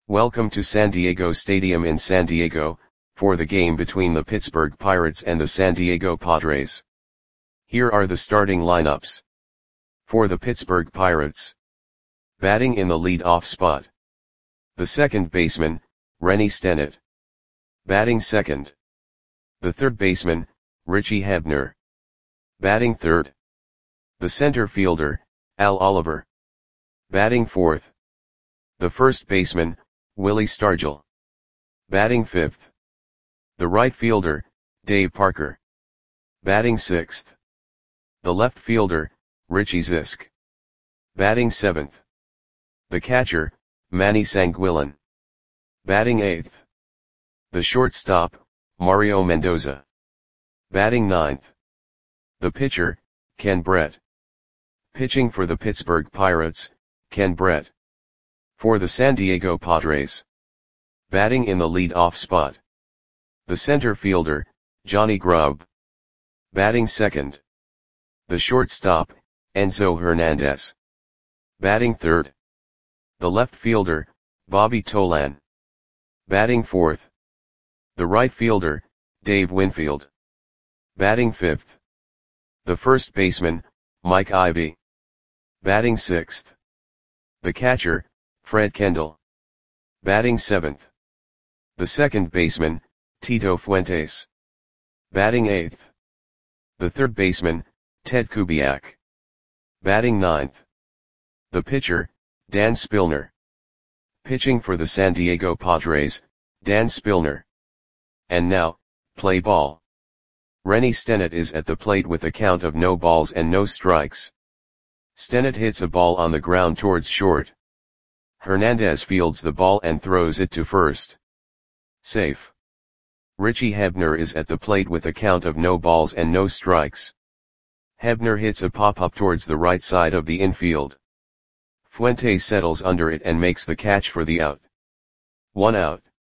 Welcome to San Diego Stadium in San Diego, for the game between the Pittsburgh Pirates and the San Diego Padres. Here are the starting lineups. For the Pittsburgh Pirates. Batting in the lead-off spot. The second baseman, Rennie Stennett. Batting second. The third baseman, Richie Hebner. Batting third. The center fielder, Al Oliver. Batting fourth. The first baseman, Willie Stargell. Batting fifth. The right fielder, Dave Parker. Batting sixth. The left fielder, Richie Zisk. Batting seventh. The catcher, Manny Sanguillen. Batting eighth. The shortstop, Mario Mendoza. Batting ninth. The pitcher, Ken Brett. Pitching for the Pittsburgh Pirates, Ken Brett. For the San Diego Padres. Batting in the lead-off spot. The center fielder, Johnny Grubb. Batting second. The shortstop, Enzo Hernandez. Batting third. The left fielder, Bobby Tolan. Batting fourth. The right fielder, Dave Winfield. Batting fifth. The first baseman, Mike Ivy. Batting sixth. The catcher, Fred Kendall. Batting seventh. The second baseman, Tito Fuentes. Batting eighth. The third baseman, Ted Kubiak. Batting ninth. The pitcher, Dan Spillner. Pitching for the San Diego Padres, Dan Spillner. And now, play ball. Rennie Stennett is at the plate with a count of no balls and no strikes. Stennett hits a ball on the ground towards short. Hernandez fields the ball and throws it to first. Safe. Richie Hebner is at the plate with a count of no balls and no strikes. Hebner hits a pop-up towards the right side of the infield. Fuentes settles under it and makes the catch for the out. 1 out.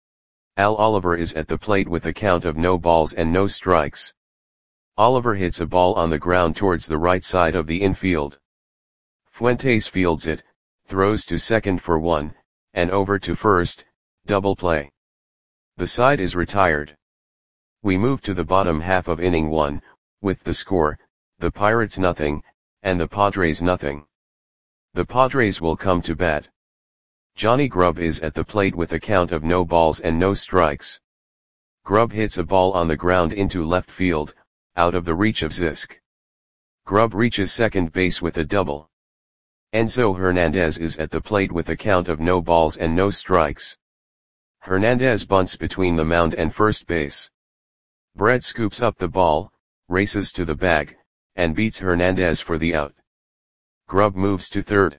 Al Oliver is at the plate with a count of no balls and no strikes. Oliver hits a ball on the ground towards the right side of the infield. Fuentes fields it, throws to second for 1, and over to first, double play. The side is retired. We move to the bottom half of inning 1, with the score, the Pirates nothing, and the Padres nothing. The Padres will come to bat. Johnny Grubb is at the plate with a count of no balls and no strikes. Grubb hits a ball on the ground into left field, out of the reach of Zisk. Grubb reaches second base with a double. Enzo Hernandez is at the plate with a count of no balls and no strikes. Hernandez bunts between the mound and first base. Brett scoops up the ball, races to the bag, and beats Hernandez for the out. Grubb moves to third.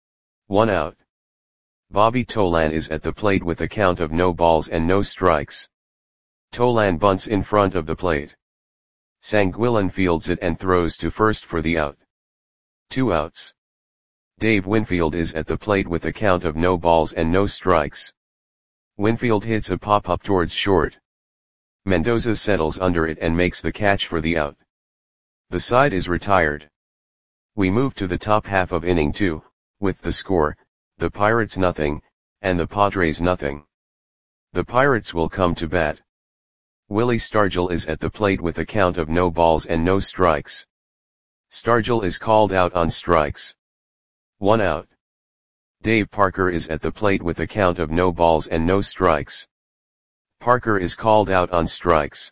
1 out. Bobby Tolan is at the plate with a count of no balls and no strikes. Tolan bunts in front of the plate. Sanguillen fields it and throws to first for the out. 2 outs. Dave Winfield is at the plate with a count of no balls and no strikes. Winfield hits a pop-up towards short. Mendoza settles under it and makes the catch for the out. The side is retired. We move to the top half of inning 2, with the score, the Pirates nothing, and the Padres nothing. The Pirates will come to bat. Willie Stargell is at the plate with a count of no balls and no strikes. Stargell is called out on strikes. 1 out. Dave Parker is at the plate with a count of no balls and no strikes. Parker is called out on strikes.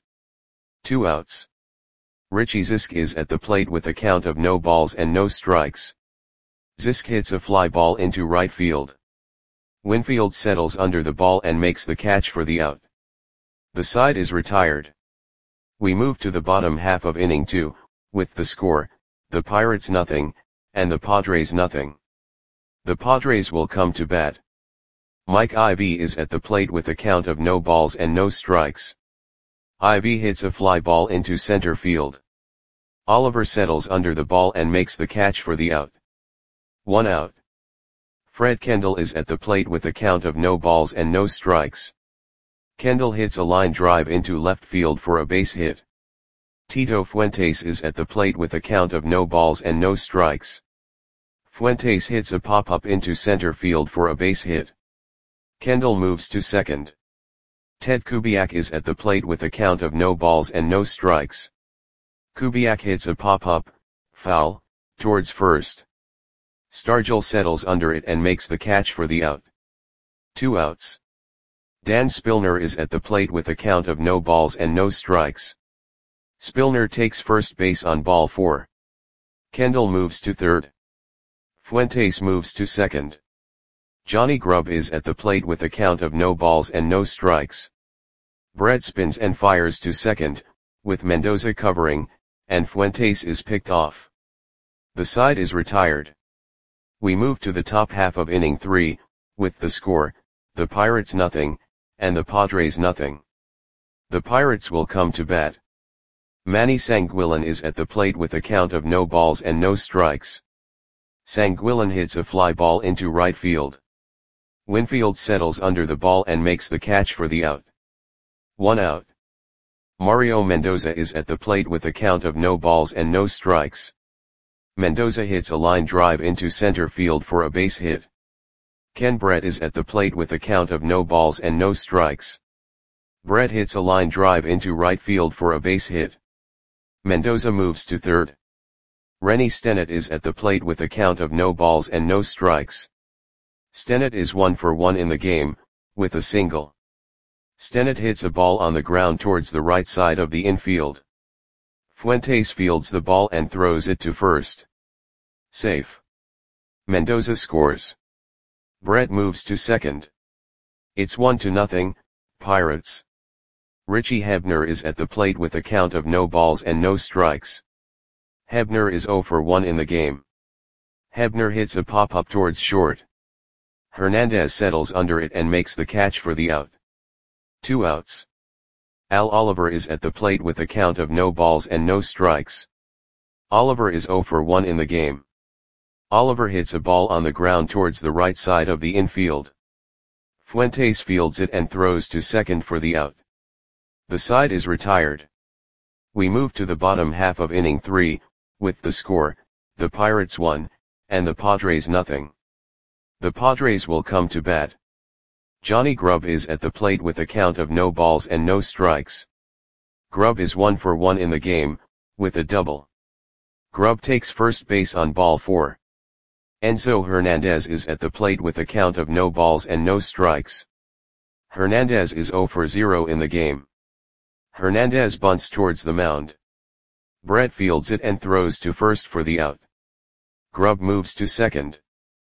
2 outs. Richie Zisk is at the plate with a count of no balls and no strikes. Zisk hits a fly ball into right field. Winfield settles under the ball and makes the catch for the out. The side is retired. We move to the bottom half of inning 2, with the score, the Pirates nothing, and the Padres nothing. The Padres will come to bat. Mike Ivy is at the plate with a count of no balls and no strikes. Ivy hits a fly ball into center field. Oliver settles under the ball and makes the catch for the out. 1 out. Fred Kendall is at the plate with a count of no balls and no strikes. Kendall hits a line drive into left field for a base hit. Tito Fuentes is at the plate with a count of no balls and no strikes. Fuentes hits a pop-up into center field for a base hit. Kendall moves to second. Ted Kubiak is at the plate with a count of no balls and no strikes. Kubiak hits a pop-up, foul, towards first. Stargell settles under it and makes the catch for the out. 2 outs. Dan Spillner is at the plate with a count of no balls and no strikes. Spillner takes first base on ball 4. Kendall moves to third. Fuentes moves to second. Johnny Grubb is at the plate with a count of no balls and no strikes. Brett spins and fires to second, with Mendoza covering, and Fuentes is picked off. The side is retired. We move to the top half of inning 3, with the score, the Pirates nothing, and the Padres nothing. The Pirates will come to bat. Manny Sanguillen is at the plate with a count of no balls and no strikes. Sanguillen hits a fly ball into right field. Winfield settles under the ball and makes the catch for the out. 1 out. Mario Mendoza is at the plate with a count of no balls and no strikes. Mendoza hits a line drive into center field for a base hit. Ken Brett is at the plate with a count of no balls and no strikes. Brett hits a line drive into right field for a base hit. Mendoza moves to third. Rennie Stennett is at the plate with a count of no balls and no strikes. Stennett is 1 for 1 in the game, with a single. Stennett hits a ball on the ground towards the right side of the infield. Fuentes fields the ball and throws it to first. Safe. Mendoza scores. Brett moves to second. It's 1-0, Pirates. Richie Hebner is at the plate with a count of no balls and no strikes. Hebner is 0 for 1 in the game. Hebner hits a pop-up towards short. Hernandez settles under it and makes the catch for the out. 2 outs. Al Oliver is at the plate with a count of no balls and no strikes. Oliver is 0 for 1 in the game. Oliver hits a ball on the ground towards the right side of the infield. Fuentes fields it and throws to second for the out. The side is retired. We move to the bottom half of inning 3, with the score, the Pirates 1, and the Padres nothing. The Padres will come to bat. Johnny Grubb is at the plate with a count of no balls and no strikes. Grubb is 1 for 1 in the game, with a double. Grubb takes first base on ball 4. Enzo Hernandez is at the plate with a count of no balls and no strikes. Hernandez is 0 for 0 in the game. Hernandez bunts towards the mound. Brett fields it and throws to first for the out. Grubb moves to second.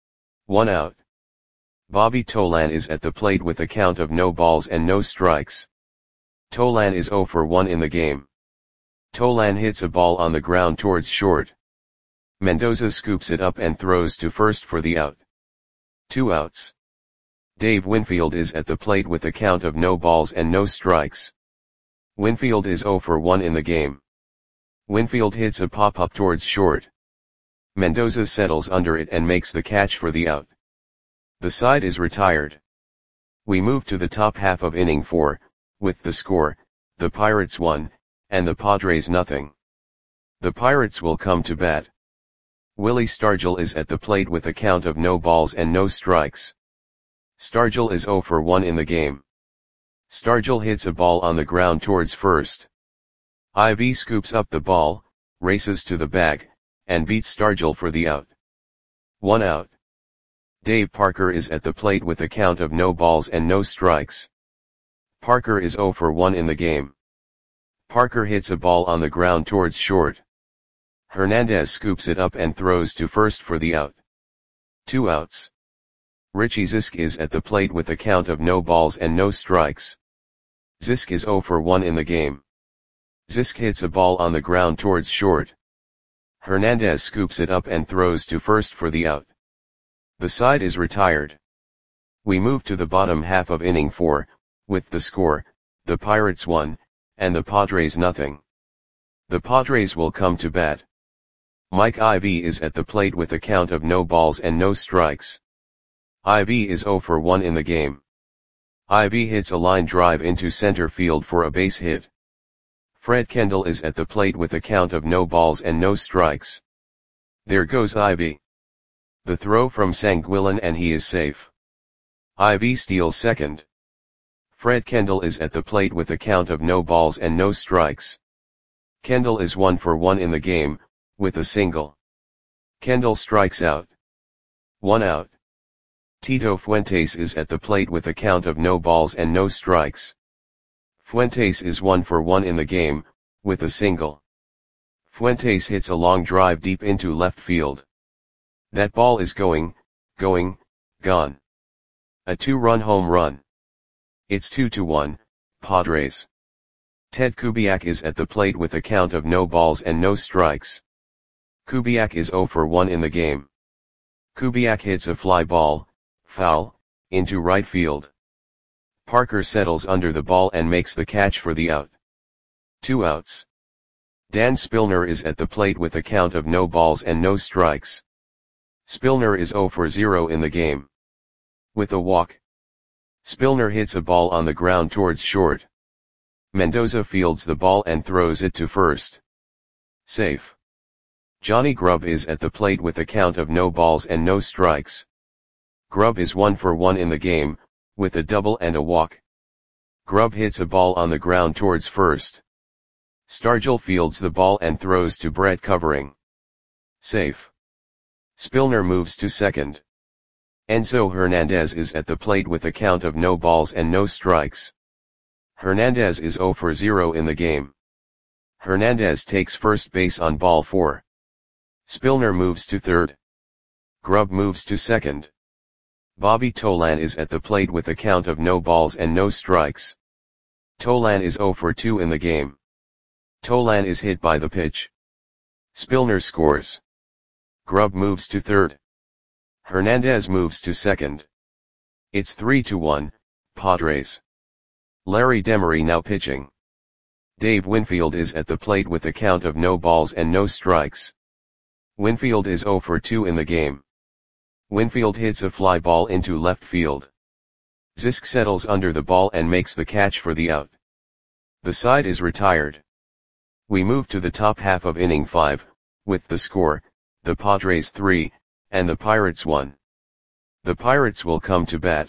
1 out. Bobby Tolan is at the plate with a count of no balls and no strikes. Tolan is 0 for 1 in the game. Tolan hits a ball on the ground towards short. Mendoza scoops it up and throws to first for the out. 2 outs. Dave Winfield is at the plate with a count of no balls and no strikes. Winfield is 0 for 1 in the game. Winfield hits a pop-up towards short. Mendoza settles under it and makes the catch for the out. The side is retired. We move to the top half of inning 4, with the score, the Pirates 1, and the Padres nothing. The Pirates will come to bat. Willie Stargell is at the plate with a count of no balls and no strikes. Stargell is 0 for 1 in the game. Stargell hits a ball on the ground towards first. IV scoops up the ball, races to the bag, and beats Stargell for the out. 1 out. Dave Parker is at the plate with a count of no balls and no strikes. Parker is 0 for 1 in the game. Parker hits a ball on the ground towards short. Hernandez scoops it up and throws to first for the out. 2 outs. Richie Zisk is at the plate with a count of no balls and no strikes. Zisk is 0 for 1 in the game. Zisk hits a ball on the ground towards short. Hernandez scoops it up and throws to first for the out. The side is retired. We move to the bottom half of inning 4, with the score, the Pirates 1, and the Padres nothing. The Padres will come to bat. Mike Ivy is at the plate with a count of no balls and no strikes. Ivy is 0 for 1 in the game. Ivy hits a line drive into center field for a base hit. Fred Kendall is at the plate with a count of no balls and no strikes. There goes Ivy. The throw from Sanguillen and he is safe. Ivy steals second. Fred Kendall is at the plate with a count of no balls and no strikes. Kendall is 1 for 1 in the game, with a single. Kendall strikes out. 1 out. Tito Fuentes is at the plate with a count of no balls and no strikes. Fuentes is 1 for 1 in the game, with a single. Fuentes hits a long drive deep into left field. That ball is gone. A 2-run home run. It's 2-1, Padres. Ted Kubiak is at the plate with a count of no balls and no strikes. Kubiak is 0 for 1 in the game. Kubiak hits a fly ball, foul, into right field. Parker settles under the ball and makes the catch for the out. 2 outs. Dan Spillner is at the plate with a count of no balls and no strikes. Spillner is 0 for 0 in the game. With a walk. Spillner hits a ball on the ground towards short. Mendoza fields the ball and throws it to first. Safe. Johnny Grubb is at the plate with a count of no balls and no strikes. Grubb is 1 for 1 in the game, with a double and a walk. Grubb hits a ball on the ground towards first. Stargell fields the ball and throws to Brett covering. Safe. Spillner moves to second. Enzo Hernandez is at the plate with a count of no balls and no strikes. Hernandez is 0 for 0 in the game. Hernandez takes first base on ball 4. Spillner moves to third. Grubb moves to second. Bobby Tolan is at the plate with a count of no balls and no strikes. Tolan is 0 for 2 in the game. Tolan is hit by the pitch. Spillner scores. Grubb moves to third. Hernandez moves to second. It's 3-1, Padres. Larry Demery now pitching. Dave Winfield is at the plate with a count of no balls and no strikes. Winfield is 0 for 2 in the game. Winfield hits a fly ball into left field. Zisk settles under the ball and makes the catch for the out. The side is retired. We move to the top half of inning 5, with the score, the Padres 3, and the Pirates 1. The Pirates will come to bat.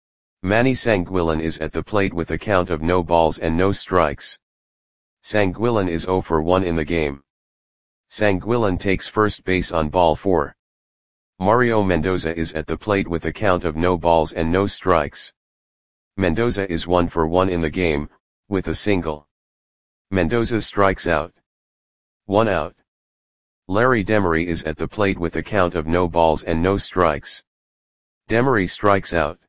Manny Sanguillen is at the plate with a count of no balls and no strikes. Sanguillen is 0 for 1 in the game. Sanguillen takes first base on ball 4. Mario Mendoza is at the plate with a count of no balls and no strikes. Mendoza is 1 for 1 in the game, with a single. Mendoza strikes out. 1 out. Larry Demery is at the plate with a count of no balls and no strikes. Demery strikes out.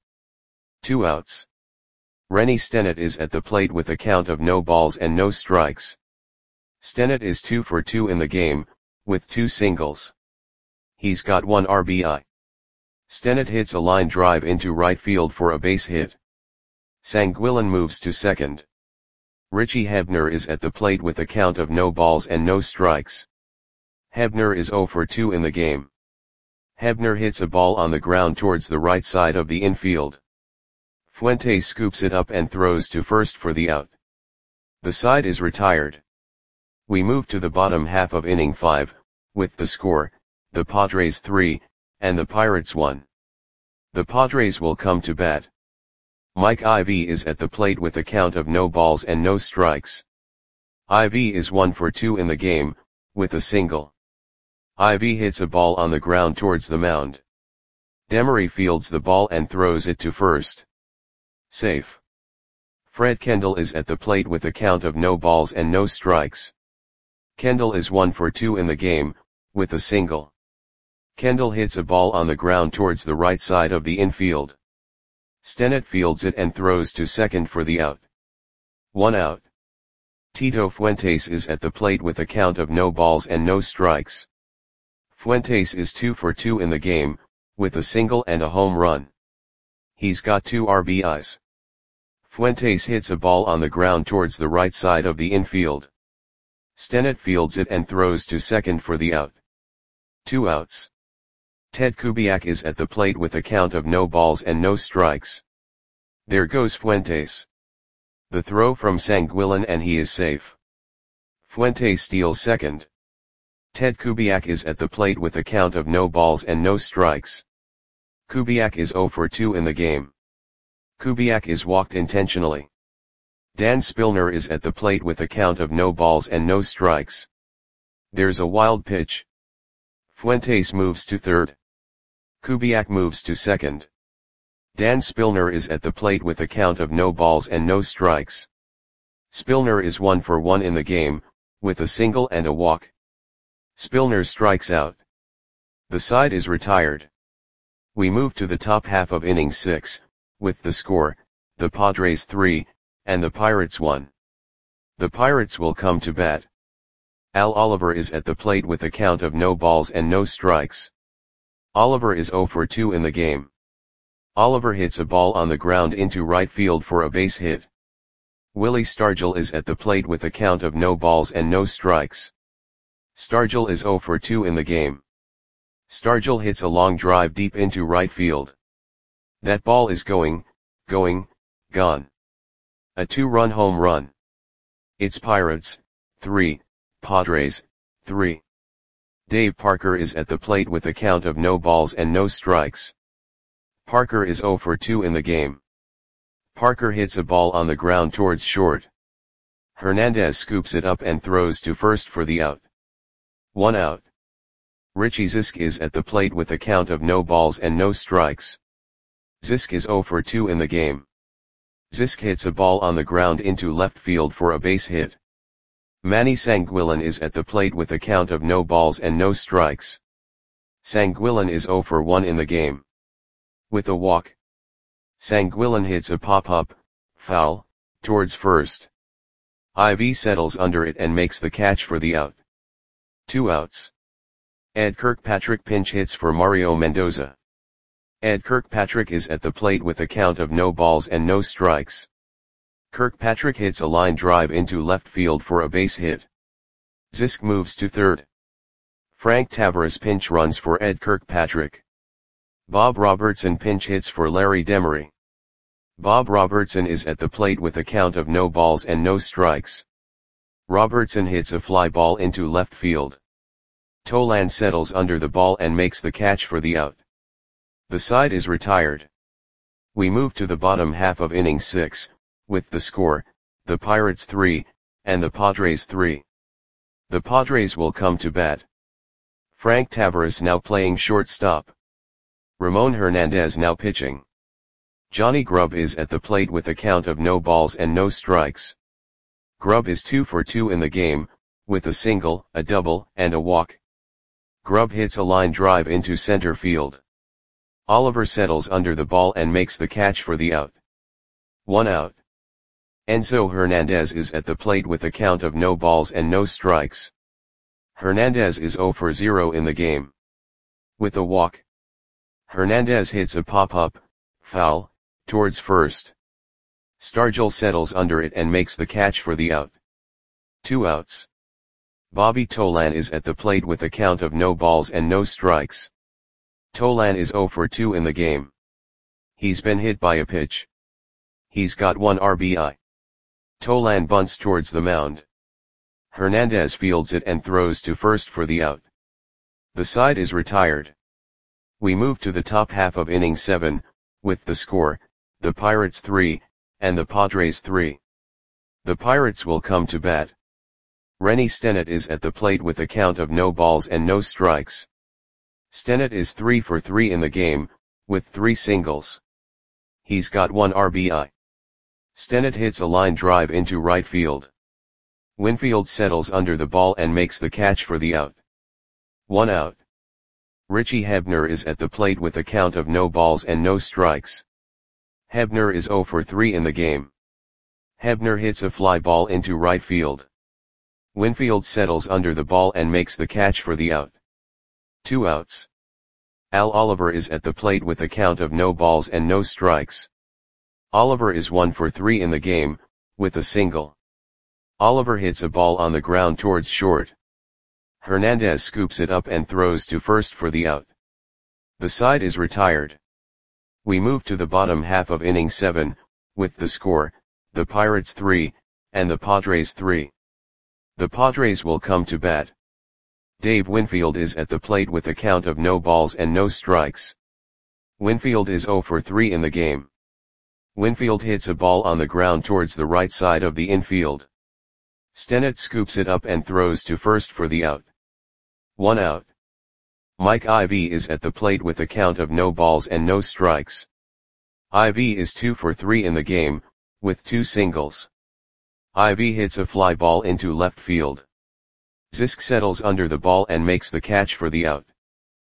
2 outs. Rennie Stennett is at the plate with a count of no balls and no strikes. Stennett is 2 for 2 in the game, with 2 singles. He's got 1 RBI. Stennett hits a line drive into right field for a base hit. Sanguillen moves to second. Richie Hebner is at the plate with a count of no balls and no strikes. Hebner is 0 for 2 in the game. Hebner hits a ball on the ground towards the right side of the infield. Fuentes scoops it up and throws to first for the out. The side is retired. We move to the bottom half of inning 5, with the score, the Padres 3, and the Pirates 1. The Padres will come to bat. Mike Ivy is at the plate with a count of no balls and no strikes. Ivy is 1 for 2 in the game, with a single. Ivy hits a ball on the ground towards the mound. Demery fields the ball and throws it to first. Safe. Fred Kendall is at the plate with a count of no balls and no strikes. Kendall is 1 for 2 in the game, with a single. Kendall hits a ball on the ground towards the right side of the infield. Stennett fields it and throws to second for the out. 1 out. Tito Fuentes is at the plate with a count of no balls and no strikes. Fuentes is 2 for 2 in the game, with a single and a home run. He's got 2 RBIs. Fuentes hits a ball on the ground towards the right side of the infield. Stennett fields it and throws to second for the out. 2 outs. Ted Kubiak is at the plate with a count of no balls and no strikes. There goes Fuentes. The throw from Sanguillen and he is safe. Fuentes steals second. Ted Kubiak is at the plate with a count of no balls and no strikes. Kubiak is 0 for 2 in the game. Kubiak is walked intentionally. Dan Spillner is at the plate with a count of no balls and no strikes. There's a wild pitch. Fuentes moves to third. Kubiak moves to second. Dan Spillner is at the plate with a count of no balls and no strikes. Spillner is 1 for 1 in the game, with a single and a walk. Spillner strikes out. The side is retired. We move to the top half of inning 6, with the score, the Padres 3, and the Pirates 1. The Pirates will come to bat. Al Oliver is at the plate with a count of no balls and no strikes. Oliver is 0 for 2 in the game. Oliver hits a ball on the ground into right field for a base hit. Willie Stargell is at the plate with a count of no balls and no strikes. Stargell is 0 for 2 in the game. Stargell hits a long drive deep into right field. That ball is gone. A 2-run home run. It's Pirates, 3, Padres, 3. Dave Parker is at the plate with a count of no balls and no strikes. Parker is 0 for 2 in the game. Parker hits a ball on the ground towards short. Hernandez scoops it up and throws to first for the out. 1 out. Richie Zisk is at the plate with a count of no balls and no strikes. Zisk is 0 for 2 in the game. Zisk hits a ball on the ground into left field for a base hit. Manny Sanguillen is at the plate with a count of no balls and no strikes. Sanguillen is 0 for 1 in the game. With a walk. Sanguillen hits a pop-up, foul, towards first. Ivy settles under it and makes the catch for the out. 2 outs. Ed Kirkpatrick pinch hits for Mario Mendoza. Ed Kirkpatrick is at the plate with a count of no balls and no strikes. Kirkpatrick hits a line drive into left field for a base hit. Zisk moves to third. Frank Tavares pinch runs for Ed Kirkpatrick. Bob Robertson pinch hits for Larry Demery. Bob Robertson is at the plate with a count of no balls and no strikes. Robertson hits a fly ball into left field. Tolan settles under the ball and makes the catch for the out. The side is retired. We move to the bottom half of inning 6, with the score, the Pirates 3, and the Padres 3. The Padres will come to bat. Frank Tavares now playing shortstop. Ramon Hernandez now pitching. Johnny Grubb is at the plate with a count of no balls and no strikes. Grubb is 2 for 2 in the game, with a single, a double, and a walk. Grubb hits a line drive into center field. Oliver settles under the ball and makes the catch for the out. 1 out. Enzo Hernandez is at the plate with a count of no balls and no strikes. Hernandez is 0 for 0 in the game. With a walk. Hernandez hits a pop-up, foul, towards first. Stargell settles under it and makes the catch for the out. 2 outs. Bobby Tolan is at the plate with a count of no balls and no strikes. Tolan is 0 for 2 in the game. He's been hit by a pitch. He's got 1 RBI. Tolan bunts towards the mound. Hernandez fields it and throws to first for the out. The side is retired. We move to the top half of inning 7, with the score, the Pirates 3, and the Padres 3. The Pirates will come to bat. Rennie Stennett is at the plate with a count of no balls and no strikes. Stennett is 3 for 3 in the game, with 3 singles. He's got 1 RBI. Stennett hits a line drive into right field. Winfield settles under the ball and makes the catch for the out. 1 out. Richie Hebner is at the plate with a count of no balls and no strikes. Hebner is 0 for 3 in the game. Hebner hits a fly ball into right field. Winfield settles under the ball and makes the catch for the out. 2 outs. Al Oliver is at the plate with a count of no balls and no strikes. Oliver is 1 for 3 in the game, with a single. Oliver hits a ball on the ground towards short. Hernandez scoops it up and throws to first for the out. The side is retired. We move to the bottom half of inning 7, with the score, the Pirates 3, and the Padres 3. The Padres will come to bat. Dave Winfield is at the plate with a count of no balls and no strikes. Winfield is 0 for 3 in the game. Winfield hits a ball on the ground towards the right side of the infield. Stennett scoops it up and throws to first for the out. 1 out. Mike Ivy is at the plate with a count of no balls and no strikes. Ivy is 2 for 3 in the game, with 2 singles. Ivy hits a fly ball into left field. Zisk settles under the ball and makes the catch for the out.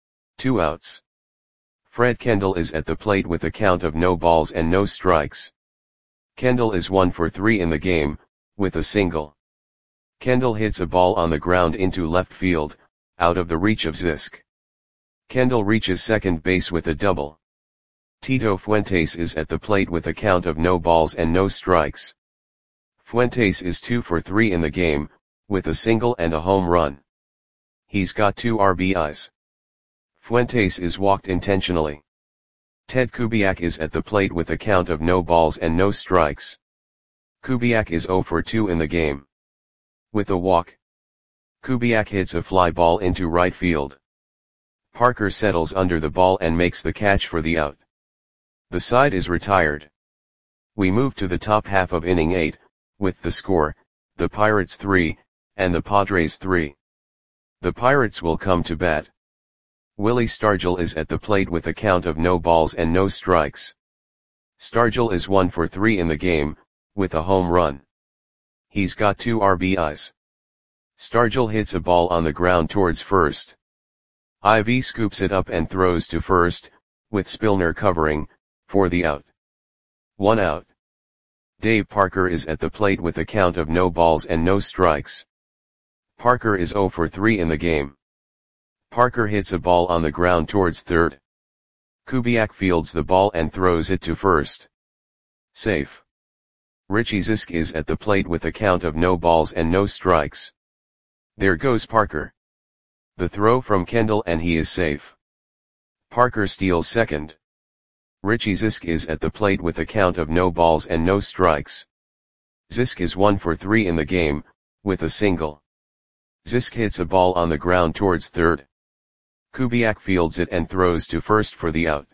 2 outs. Fred Kendall is at the plate with a count of no balls and no strikes. Kendall is 1 for 3 in the game, with a single. Kendall hits a ball on the ground into left field, out of the reach of Zisk. Kendall reaches second base with a double. Tito Fuentes is at the plate with a count of no balls and no strikes. Fuentes is 2 for 3 in the game, with a single and a home run. He's got 2 RBIs. Fuentes is walked intentionally. Ted Kubiak is at the plate with a count of no balls and no strikes. Kubiak is 0 for 2 in the game. With a walk, Kubiak hits a fly ball into right field. Parker settles under the ball and makes the catch for the out. The side is retired. We move to the top half of inning 8, with the score, the Pirates 3, and the Padres 3. The Pirates will come to bat. Willie Stargell is at the plate with a count of no balls and no strikes. Stargell is 1 for 3 in the game, with a home run. He's got 2 RBIs. Stargell hits a ball on the ground towards first. Ivy scoops it up and throws to first, with Spillner covering, for the out. 1 out. Dave Parker is at the plate with a count of no balls and no strikes. Parker is 0 for 3 in the game. Parker hits a ball on the ground towards third. Kubiak fields the ball and throws it to first. Safe. Richie Zisk is at the plate with a count of no balls and no strikes. There goes Parker. The throw from Kendall and he is safe. Parker steals second. Richie Zisk is at the plate with a count of no balls and no strikes. Zisk is 1 for 3 in the game, with a single. Zisk hits a ball on the ground towards third. Kubiak fields it and throws to first for the out.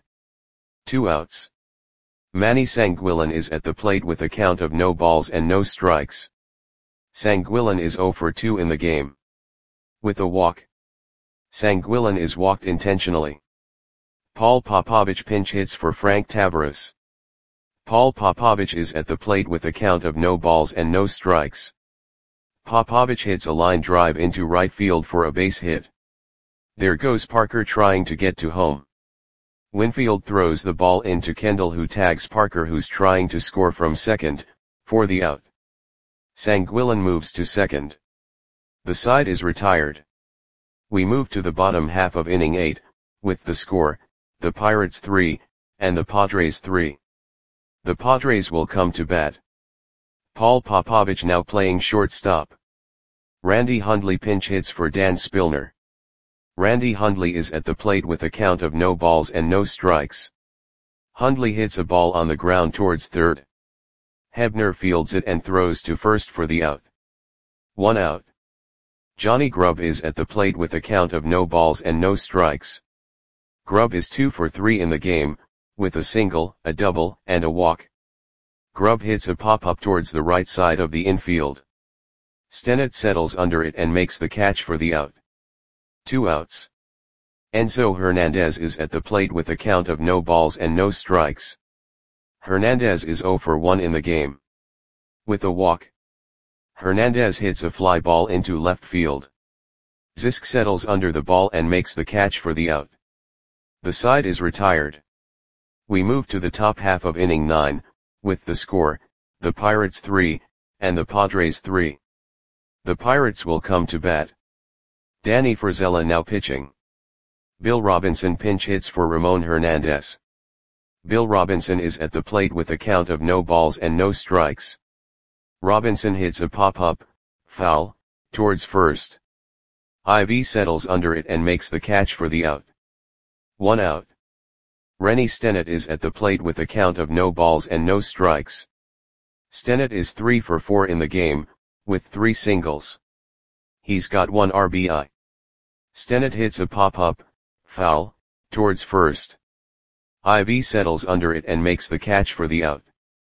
2 outs. Manny Sanguillen is at the plate with a count of no balls and no strikes. Sanguillen is 0 for 2 in the game. With a walk. Sanguillen is walked intentionally. Paul Popovich pinch hits for Frank Taveras. Paul Popovich is at the plate with a count of no balls and no strikes. Popovich hits a line drive into right field for a base hit. There goes Parker trying to get to home. Winfield throws the ball into Kendall who tags Parker who's trying to score from second, for the out. Sanguillen moves to second. The side is retired. We move to the bottom half of inning 8, with the score, the Pirates 3, and the Padres 3. The Padres will come to bat. Paul Popovich now playing shortstop. Randy Hundley pinch hits for Dan Spillner. Randy Hundley is at the plate with a count of no balls and no strikes. Hundley hits a ball on the ground towards third. Hebner fields it and throws to first for the out. 1 out. Johnny Grubb is at the plate with a count of no balls and no strikes. Grubb is 2 for 3 in the game, with a single, a double, and a walk. Grubb hits a pop-up towards the right side of the infield. Stennett settles under it and makes the catch for the out. 2 outs. Enzo Hernandez is at the plate with a count of no balls and no strikes. Hernandez is 0 for 1 in the game. With a walk. Hernandez hits a fly ball into left field. Zisk settles under the ball and makes the catch for the out. The side is retired. We move to the top half of inning 9, with the score, the Pirates 3, and the Padres 3. The Pirates will come to bat. Danny Frizella now pitching. Bill Robinson pinch hits for Ramon Hernandez. Bill Robinson is at the plate with a count of no balls and no strikes. Robinson hits a pop-up, foul, towards first. Ivy settles under it and makes the catch for the out. 1 out. Rennie Stennett is at the plate with a count of no balls and no strikes. Stennett is 3 for 4 in the game, with 3 singles. He's got 1 RBI. Stennett hits a pop-up, foul, towards first. Ivy settles under it and makes the catch for the out.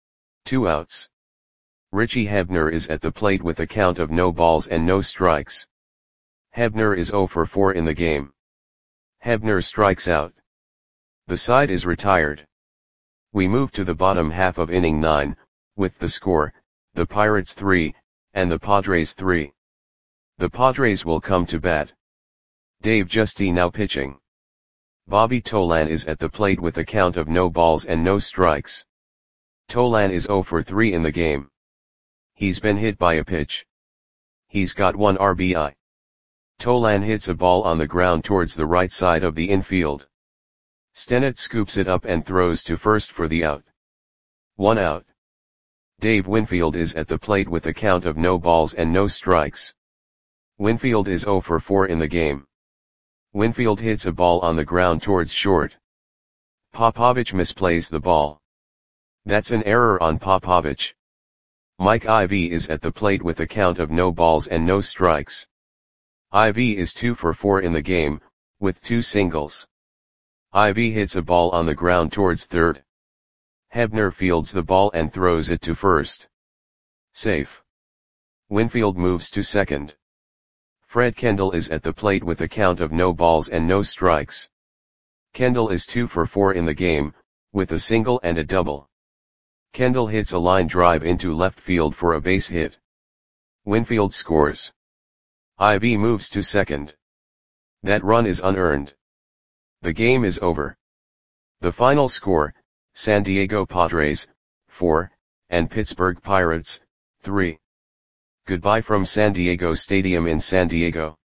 2 outs. Richie Hebner is at the plate with a count of no balls and no strikes. Hebner is 0 for 4 in the game. Hebner strikes out. The side is retired. We move to the bottom half of inning 9, with the score, the Pirates 3, and the Padres 3. The Padres will come to bat. Dave Giusti now pitching. Bobby Tolan is at the plate with a count of no balls and no strikes. Tolan is 0 for 3 in the game. He's been hit by a pitch. He's got 1 RBI. Tolan hits a ball on the ground towards the right side of the infield. Stennett scoops it up and throws to first for the out. 1 out. Dave Winfield is at the plate with a count of no balls and no strikes. Winfield is 0 for 4 in the game. Winfield hits a ball on the ground towards short. Popovich misplays the ball. That's an error on Popovich. Mike Ivy is at the plate with a count of no balls and no strikes. Ivy is 2 for 4 in the game, with 2 singles. Ivy hits a ball on the ground towards third. Hebner fields the ball and throws it to first. Safe. Winfield moves to second. Fred Kendall is at the plate with a count of no balls and no strikes. Kendall is 2 for 4 in the game, with a single and a double. Kendall hits a line drive into left field for a base hit. Winfield scores. Ivy moves to second. That run is unearned. The game is over. The final score, San Diego Padres, 4, and Pittsburgh Pirates, 3. Goodbye from San Diego Stadium in San Diego.